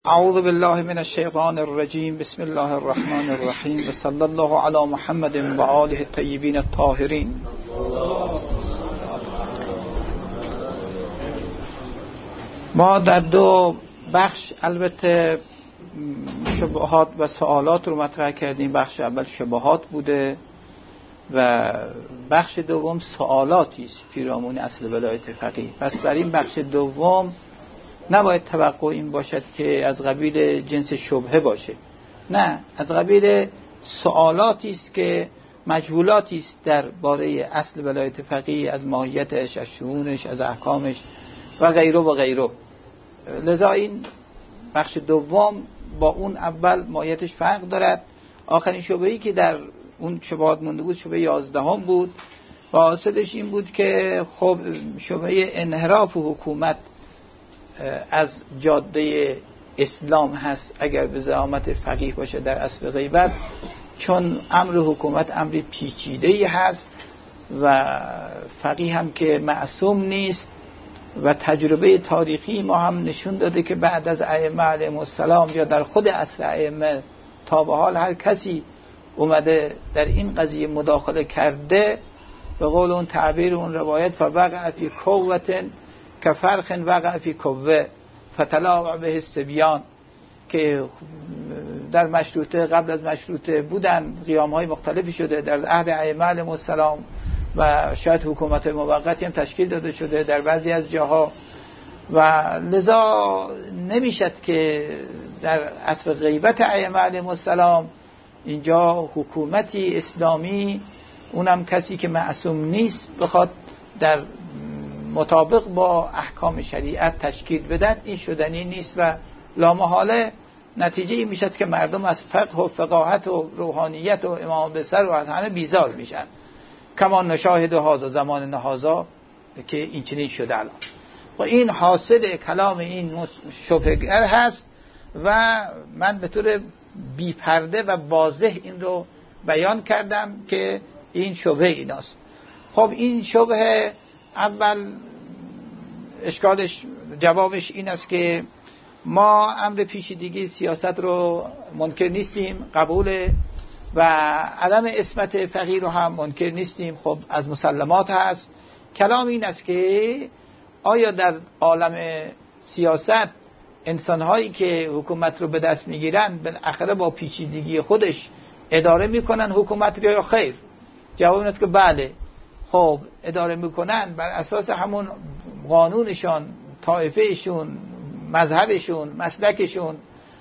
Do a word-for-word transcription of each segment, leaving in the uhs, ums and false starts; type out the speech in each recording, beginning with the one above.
اعوذ بالله من الشیطان الرجیم. بسم الله الرحمن الرحیم و صلی الله علی محمد و آله الطیبین الطاهرین. ما در دو بخش البته شبهات و سوالات رو مطرح کردیم. بخش اول شبهات بوده و بخش دوم سوالاتی است پیرامون اصل ولایت فقیه. پس در این بخش دوم نباید توقع این باشد که از قبیل جنس شبهه باشه، نه، از قبیل سوالاتی است که مجهولاتی است درباره اصل ولایت فقیه، از ماهیتش، از شؤونش، از احکامش و غیره و غیره. لذا این بخش دوم با اون اول ماهیتش فرق دارد. آخرین شبهه‌ای که در اون شبهات مونده بود شبهه یازدهم بود و حاصلش این بود که خب شبهه انحراف حکومت از جاده اسلام هست اگر به زعامت فقیه باشه در اصل غیبت، چون امر حکومت امر پیچیده‌ای هست و فقیه هم که معصوم نیست و تجربه تاریخی ما هم نشون داده که بعد از ائمه علیهم السلام یا در خود عصر ائمه تا به حال هر کسی اومده در این قضیه مداخله کرده، به قول اون تعبیر اون روایت فوقع فی کوة کفرخ وقع فی کوه فتلاوع به الصبیان، که در مشروطه قبل از مشروطه بودن قیام‌های مختلفی شده در عهد ائمه علیهم السلام و شاید حکومت موقتی هم تشکیل داده شده در بعضی از جاها و لذا نمیشد که در عصر غیبت ائمه علیهم السلام اینجا حکومتی اسلامی اونم کسی که معصوم نیست بخواد در مطابق با احکام شریعت تشکیل بدن. این شدنی نیست و لامحاله نتیجه این میشد که مردم از فقه و فقاهت و روحانیت و امام بسر و از همه بیزار میشن، کما نشاهد هذا زمان نهازا که این چنین شده الان. و این حاصل کلام این شبهه‌گر هست و من به طور بی پرده و واضح این رو بیان کردم که این شبهه ایناست. خب این شبهه اول اشکالش جوابش این است که ما امر پیچیدگی سیاست رو منکر نیستیم، قبول، و عدم عصمت فقیه رو هم منکر نیستیم، خب از مسلمات هست. کلام این است که آیا در عالم سیاست انسان‌هایی که حکومت رو به دست میگیرن بالاخره با پیچیدگی خودش اداره میکنن حکومت رو یا خیر؟ جواب این است که بله. خب اداره میکنن بر اساس همون قانونشون، طایفهشون، مذهبشون، مسلکشون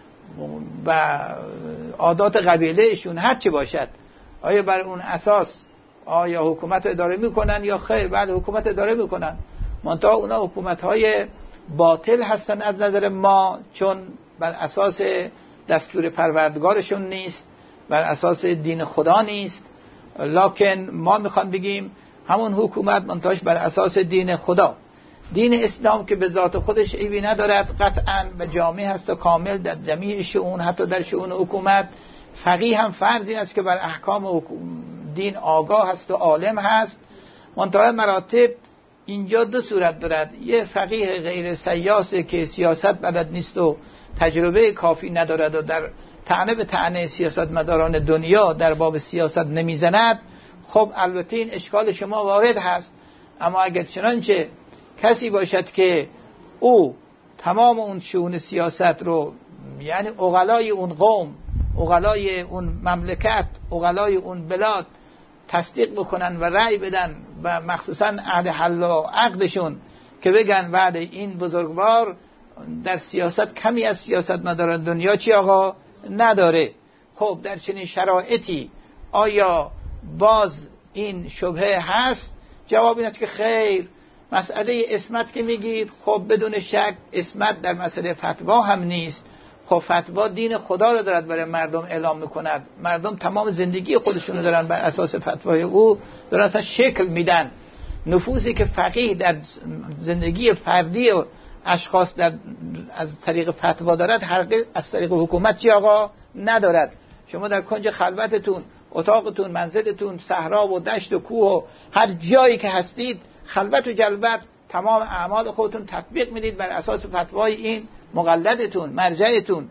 و عادات قبیلهشون، هر چی باشد. آیا بر اون اساس آیا حکومت اداره میکنن یا خیر؟ بله حکومت اداره میکنن، منتها اونا حکومت‌های باطل هستن از نظر ما، چون بر اساس دستور پروردگارشون نیست، بر اساس دین خدا نیست. لکن ما میخوام بگیم همون حکومت منتهاش بر اساس دین خدا، دین اسلام که به ذات خودش عیبی ندارد قطعاً و جامع هست و کامل در جمیع شؤون، حتی در شؤون حکومت. فقیه هم فرض این است که بر احکام دین آگاه هست و عالم هست. منتها مراتب اینجا دو صورت دارد. یه فقیه غیر سیاسه که سیاست بلد نیست و تجربه کافی ندارد و در طعنه به طعنه سیاستمداران دنیا در باب سیاست نمیزند. خب البته این اشکال شما وارد هست، اما اگر چنانچه کسی باشد که او تمام اون شؤون سیاست رو، یعنی عقلای اون قوم، عقلای اون مملکت، عقلای اون بلاد تصدیق بکنن و رأی بدن و مخصوصا اهل حل و عقدشون که بگن بعد این بزرگوار در سیاست کمی از سیاستمداران دنیا چی آقا نداره. خب در چنین شرایطی آیا باز این شبهه هست؟ جواب این است که خیر. مسئله عصمت که میگید، خب بدون شک عصمت در مسئله فتوا هم نیست. خب فتوا دین خدا رو دارد برای مردم اعلام میکند، مردم تمام زندگی خودشون رو دارن بر اساس فتوای او دارن اصلا شکل میدن. نفوذی که فقیه در زندگی فردی و اشخاص در از طریق فتوا دارد هرگز از طریق حکومت چی آقا ندارد. شما در کنج خلوتتون، اتاقتون، منزلتون، صحرا و دشت و کوه و هر جایی که هستید، خلوت و جلوت تمام اعمال خودتون تطبیق میدید بر اساس فتوای این مقلدتون، مرجعتون.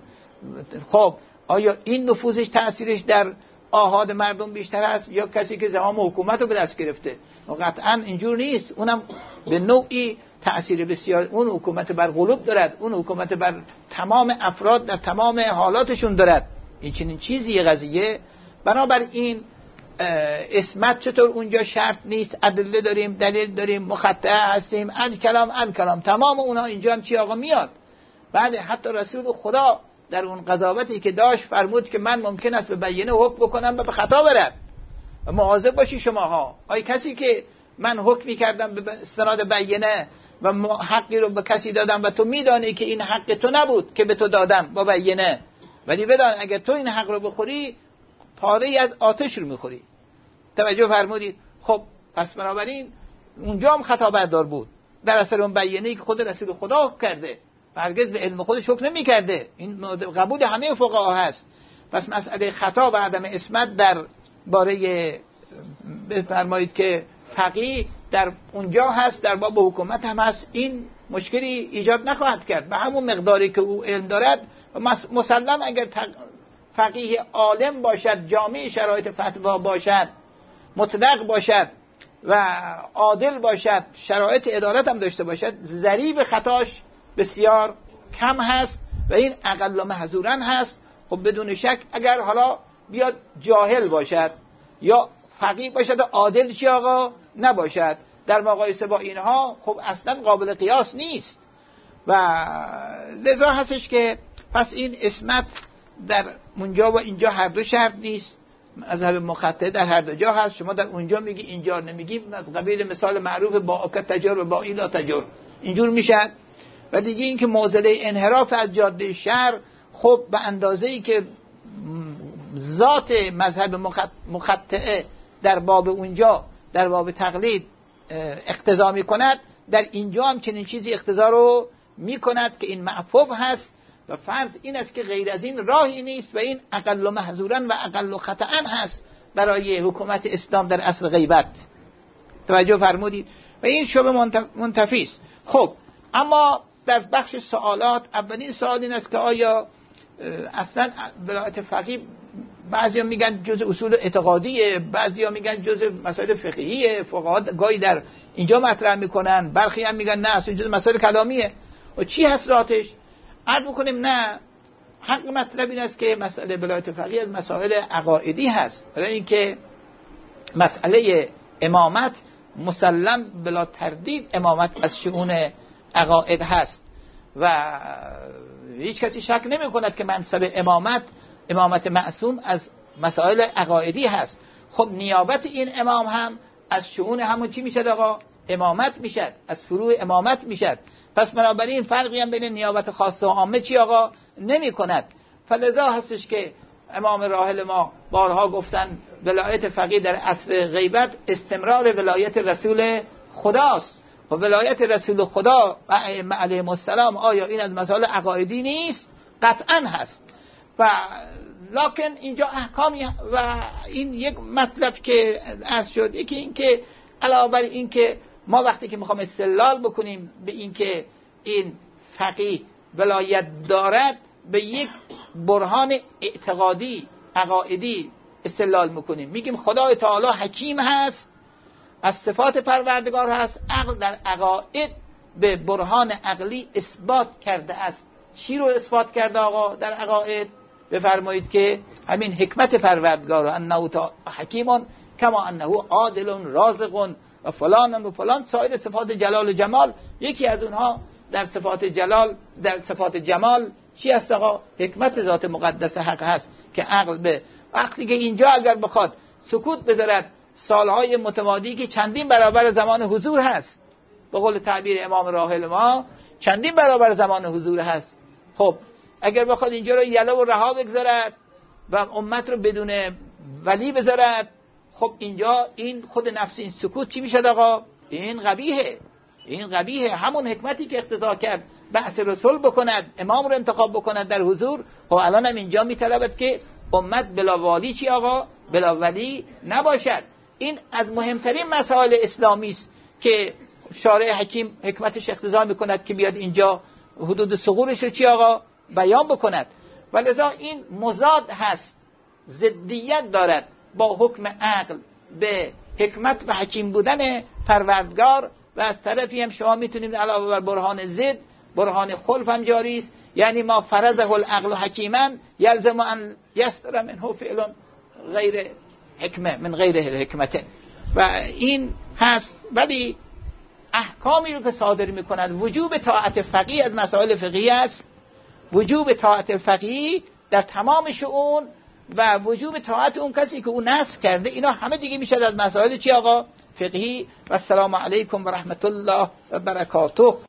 خب آیا این نفوذش تأثیرش در آحاد مردم بیشتر است یا کسی که زمام حکومت رو به دست گرفته؟ قطعا اینجور نیست. اونم به نوعی تأثیر بسیار، اون حکومت بر قلوب دارد، اون حکومت بر تمام افراد در تمام حالاتشون دارد. این چنین چیزی قضیه. بنابراین اسمت چطور اونجا شرط نیست، ادله داریم، دلیل داریم، مخطئ هستیم، ال کلام ال کلام، تمام اونها اینجا هم چی آقا میاد. بعد حتی رسول خدا در اون قضاوتی که داشت فرمود که من ممکن است به بیینه حکم بکنم و به خطا برم. مواظب باشی شماها. آی کسی که من حکمی کردم به استناد بیینه و حقی رو به کسی دادم و تو میدانی که این حق تو نبود که به تو دادم با بیینه، ولی بدان اگر تو این حق رو بخوری پاره از آتش رو میخوری. توجه فرمودید؟ خب پس بنابراین اونجا هم خطا بردار بود در اثر اون بیانیه‌ای که خود رسول خدا کرده و هرگز به علم خودش حکم نمی‌کرده. این قبول همه فقها هست. پس مسئله خطا و عدم اسمت در باره بفرمایید که فقیه در اونجا هست، در باب حکومت هم هست. این مشکلی ایجاد نخواهد کرد به همون مقداری که او علم دارد. مسلم اگر فقیه عالم باشد، جامع شرایط فتوا باشد، مطلق باشد و عادل باشد، شرایط عدالت هم داشته باشد، ضریب خطاش بسیار کم هست و این اقل محظورا هست. خب بدون شک اگر حالا بیاد جاهل باشد یا فقیه باشد و عادل چی آقا نباشد، در مقایسه با اینها خب اصلا قابل قیاس نیست. و لذا هستش که پس این اسمت در اونجا و اینجا هر دو شرط نیست. مذهب مخطئ در هر دو جا هست. شما در اونجا میگی اینجا نمیگی، از قبیل مثال معروف با اکت تجار و با ایلا تجار اینجور میشد. و دیگه این که معضله انحراف از جاده شر، خب به اندازه‌ای که ذات مذهب مخطئ در باب اونجا در باب تقلید اقتضا میکند، در اینجا هم چنین چیزی اقتضا رو میکند که این معفوف هست. و فرض این است که غیر از این راهی نیست و این اقل محظورا و اقل خطأ هست برای حکومت اسلام در عصر غیبت. توجه فرمودید؟ و این شبه منتفی است. خب اما در بخش سوالات، اولین سوال این است که آیا اصلا ولایت فقیه بعضیا میگن جزء اصول اعتقادیه، بعضیا میگن جزء مسائل فقهیه، فقها گاهی در اینجا مطرح میکنن، برخی هم میگن نه اصلا جزء مسائل کلامیه. و چی هست ذاتش؟ عرض بکنیم نه، حق مطلب این است که مسئله ولایت فقیه از مسائل عقائدی هست، برای اینکه مسئله امامت مسلم بلا تردید امامت از شؤون عقاید هست و هیچ کسی شک نمی کند که منصب امامت، امامت معصوم از مسائل عقائدی هست. خب نیابت این امام هم از شؤون همون چی میشد آقا؟ امامت میشد، از فروع امامت میشد. پس بنابراین فرقی هم بین نیابت خاصه و عامه چی آقا نمی کند. فلذا هستش که امام راحل ما بارها گفتن ولایت فقیه در عصر غیبت استمرار ولایت رسول خداست. و ولایت رسول خدا و ائمه علیهم السلام آیا این از مسائل عقایدی نیست؟ قطعا هست. و لکن اینجا احکامی و این یک مطلب که عرض شد، یکی این که علاوه بر این که ما وقتی که میخوام استدلال بکنیم به این که این فقیه ولایت دارد، به یک برهان اعتقادی عقایدی استدلال میکنیم. میگیم خدای تعالی حکیم هست، از صفات پروردگار هست، عقل در عقاید به برهان عقلی اثبات کرده است. چی رو اثبات کرده آقا در عقاید؟ بفرمایید که همین حکمت پروردگار، انه حکیمون کما انه عادل رازق و فلان و فلان، سایر صفات جلال و جمال. یکی از اونها در صفات جلال، در صفات جمال چی هست آقا؟ حکمت ذات مقدس حق هست که عقل به وقتی که اینجا اگر بخواد سکوت بذارد سالهای متمادی که چندین برابر زمان حضور هست، به قول تعبیر امام راحل ما چندین برابر زمان حضور هست، خب اگر بخواد اینجا رو یله و رها بگذارد و امت رو بدون ولی بذارد، خب اینجا این خود نفس این سکوت چی میشد آقا؟ این قبیحه. این قبیحه. همون حکمتی که اقتضا کرد بعث رسول بکند، امام رو انتخاب بکند در حضور، خب الان هم اینجا میطلبد که امت بلا والی چی آقا؟ بلا ولی نباشد. این از مهمترین مسائل اسلامی است که شارع حکیم حکمتش اقتضا میکند که بیاد اینجا حدود ثغورش رو چی آقا بیان بکند. ولذا این مضاد هست، ضدیت دارد با حکم عقل به حکمت و حکیم بودن پروردگار. و از طرفی هم شما میتونید علاوه بر برهان ضد برهان خلف هم جاری است، یعنی ما فرضه العقل حکیما یلزم ان یصدر منه فعل غیر حکمه من غیر حکمت. و این هست. ولی احکامی رو که صادر میکند وجوب طاعت فقیه از مسائل فقهی است، وجوب طاعت فقیه در تمام شؤون و وجوب طاعت اون کسی که اون نصب کرده، اینا همه دیگه میشه از مسائل چی آقا فقهی. و السلام علیکم و رحمت الله و برکاته.